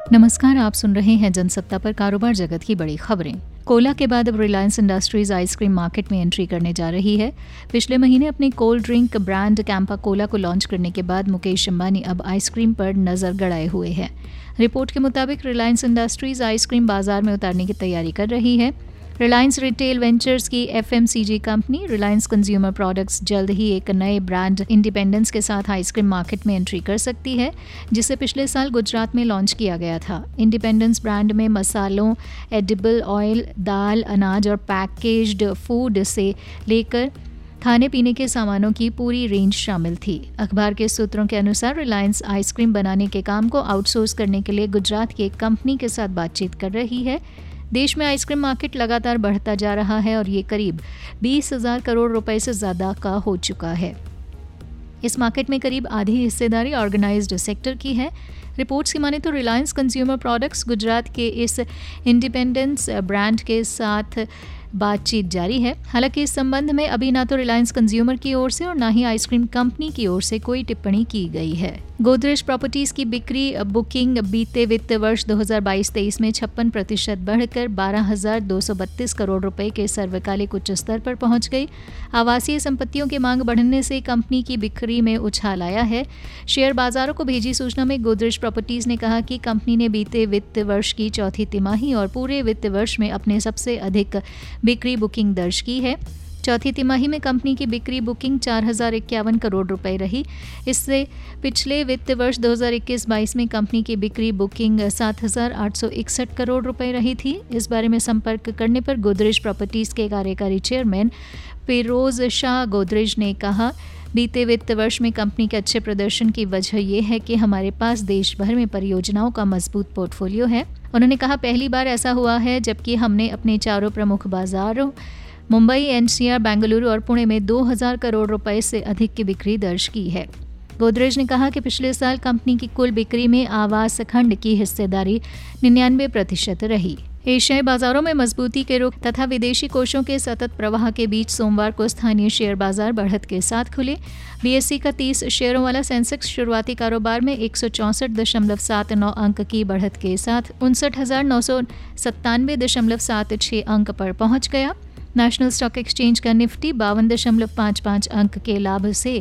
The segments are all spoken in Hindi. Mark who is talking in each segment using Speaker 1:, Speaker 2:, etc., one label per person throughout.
Speaker 1: नमस्कार, आप सुन रहे हैं जनसत्ता पर कारोबार जगत की बड़ी खबरें। कोला के बाद अब रिलायंस इंडस्ट्रीज आइसक्रीम मार्केट में एंट्री करने जा रही है। पिछले महीने अपने cold drink brand Campa cola को लॉन्च करने के बाद मुकेश अंबानी अब आइसक्रीम पर नजर गड़ाए हुए हैं। रिपोर्ट के मुताबिक रिलायंस इंडस्ट्रीज आइसक्रीम बाजार में उतारने की तैयारी कर रही है। रिलायंस रिटेल वेंचर्स की FMCG company Reliance consumer products जल्द ही एक नए ब्रांड इंडिपेंडेंस के साथ आइसक्रीम मार्केट में एंट्री कर सकती है, जिसे पिछले साल गुजरात में लॉन्च किया गया था। इंडिपेंडेंस ब्रांड में मसालों, एडिबल ऑयल, दाल, अनाज और पैकेज्ड फूड से लेकर खाने पीने के सामानों की पूरी रेंज शामिल थी। अखबार के सूत्रों के अनुसार रिलायंस आइसक्रीम बनाने के काम को आउटसोर्स करने के लिए गुजरात की एक कंपनी के साथ बातचीत कर रही है। देश में आइसक्रीम मार्केट लगातार बढ़ता जा रहा है और ये करीब 20,000 करोड़ रुपए से ज़्यादा का हो चुका है। इस मार्केट में करीब आधी हिस्सेदारी ऑर्गेनाइज्ड सेक्टर की है। रिपोर्ट्स की माने तो रिलायंस कंज्यूमर प्रोडक्ट्स गुजरात के इस इंडिपेंडेंस ब्रांड के साथ बातचीत जारी है। हालांकि इस संबंध में अभी ना तो रिलायंस कंज्यूमर की ओर से और ना ही आइसक्रीम कंपनी की ओर से कोई टिप्पणी की गई है। गोदरेज प्रॉपर्टीज की बिक्री बुकिंग बीते वित्त वर्ष 2022-23 में 56% बढ़कर 12,232 करोड़ रुपए के सर्वकालिक उच्च स्तर पर पहुंच गई। आवासीय संपत्तियों की मांग बढ़ने से कंपनी की बिक्री में उछाल आया है। शेयर बाजारों को भेजी सूचना में गोदरेज प्रॉपर्टीज ने कहा कि कंपनी ने बीते वित्त वर्ष की चौथी तिमाही और पूरे वित्त वर्ष में अपने सबसे अधिक बिक्री बुकिंग दर्ज की है। चौथी तिमाही में कंपनी की बिक्री बुकिंग 4,051 करोड़ रुपए रही। इससे पिछले वित्त वर्ष 2021-22 में कंपनी की बिक्री बुकिंग 7,861 करोड़ रुपए रही थी। इस बारे में संपर्क करने पर गोदरेज प्रॉपर्टीज के कार्यकारी चेयरमैन फिरोज शाह गोदरेज ने कहा, बीते वित्त वर्ष में कंपनी के अच्छे प्रदर्शन की वजह यह है कि हमारे पास देश भर में परियोजनाओं का मजबूत पोर्टफोलियो है। उन्होंने कहा, पहली बार ऐसा हुआ है जबकि हमने अपने चारों प्रमुख बाजारों मुंबई, NCR, बेंगलुरु और पुणे में 2,000 करोड़ रुपए से अधिक की बिक्री दर्ज की है। गोदरेज ने कहा कि पिछले साल कंपनी की कुल बिक्री में आवास खंड की हिस्सेदारी 99% रही। एशियाई बाजारों में मजबूती के रुख तथा विदेशी कोषों के सतत प्रवाह के बीच सोमवार को स्थानीय शेयर बाजार बढ़त के साथ खुले। BSE का 30 शेयरों वाला सेंसेक्स शुरुआती कारोबार में 164.79 अंक की बढ़त के साथ 59,997.76 अंक पर पहुंच गया। नेशनल स्टॉक एक्सचेंज का निफ्टी 52.55 अंक के लाभ से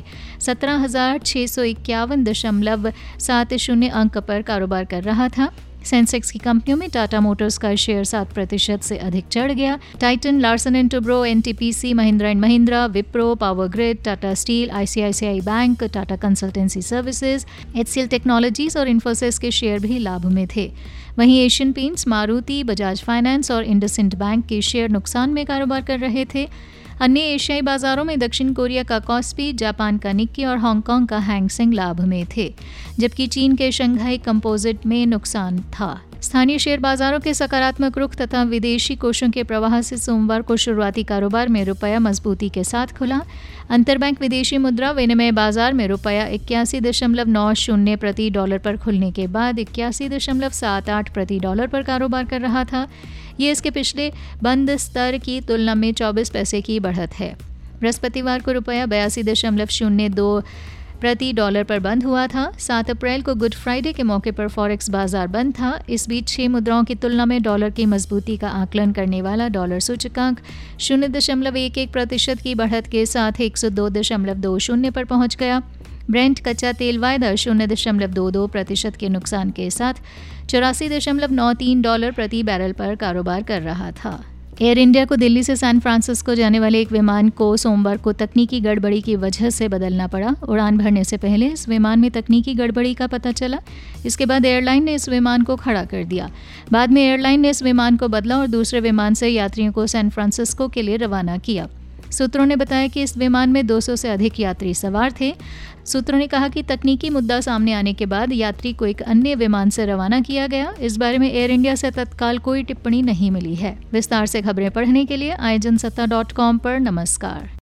Speaker 1: 17,651.70 अंक पर कारोबार कर रहा था। सेंसेक्स की कंपनियों में टाटा मोटर्स का शेयर 7% से अधिक चढ़ गया। Titan, Larsen and Toubro, NTPC, Mahindra and Mahindra, Wipro, power grid, Tata steel, ICICI bank, Tata consultancy services, HCL technologies और इन्फोसिस के शेयर भी लाभ में थे। वहीं Asian paints, Maruti, Bajaj finance और इंडसइंड बैंक के शेयर नुकसान में कारोबार कर रहे थे। अन्य एशियाई बाजारों में दक्षिण कोरिया का कॉस्पी, जापान का निक्की और हांगकांग का हैंग सेंग लाभ में थे, जबकि चीन के शंघाई कंपोजिट में नुकसान था। स्थानीय शेयर बाजारों के सकारात्मक रुख तथा विदेशी कोषों के प्रवाह से सोमवार को शुरुआती कारोबार में रुपया मजबूती के साथ खुला। अंतरबैंक विदेशी मुद्रा विनिमय बाजार में रुपया 81.90 प्रति डॉलर पर खुलने के बाद 81.78 प्रति डॉलर पर कारोबार कर रहा था। ये इसके पिछले बंद स्तर की तुलना में 24 पैसे की बढ़त है। बृहस्पतिवार को रुपया 82.02 प्रति डॉलर पर बंद हुआ था। 7 अप्रैल को गुड फ्राइडे के मौके पर फॉरेक्स बाजार बंद था। इस बीच 6 मुद्राओं की तुलना में डॉलर की मजबूती का आकलन करने वाला डॉलर सूचकांक 0.11% की बढ़त के साथ 102.20 पर पहुंच गया। ब्रेंट कच्चा तेल वायदा 0.22% के नुकसान के साथ 84.93 डॉलर प्रति बैरल पर कारोबार कर रहा था। एयर इंडिया को दिल्ली से सैन फ्रांसिस्को जाने वाले एक विमान को सोमवार को तकनीकी गड़बड़ी की वजह से बदलना पड़ा। उड़ान भरने से पहले इस विमान में तकनीकी गड़बड़ी का पता चला। इसके बाद एयरलाइन ने इस विमान को खड़ा कर दिया। बाद में एयरलाइन ने इस विमान को बदला और दूसरे विमान से यात्रियों को सैन फ्रांसिस्को के लिए रवाना किया। सूत्रों ने बताया कि इस विमान में 200 से अधिक यात्री सवार थे। सूत्रों ने कहा कि तकनीकी मुद्दा सामने आने के बाद यात्री को एक अन्य विमान से रवाना किया गया। इस बारे में एयर इंडिया से तत्काल कोई टिप्पणी नहीं मिली है। विस्तार से खबरें पढ़ने के लिए आइजनसत्ता.com पर नमस्कार।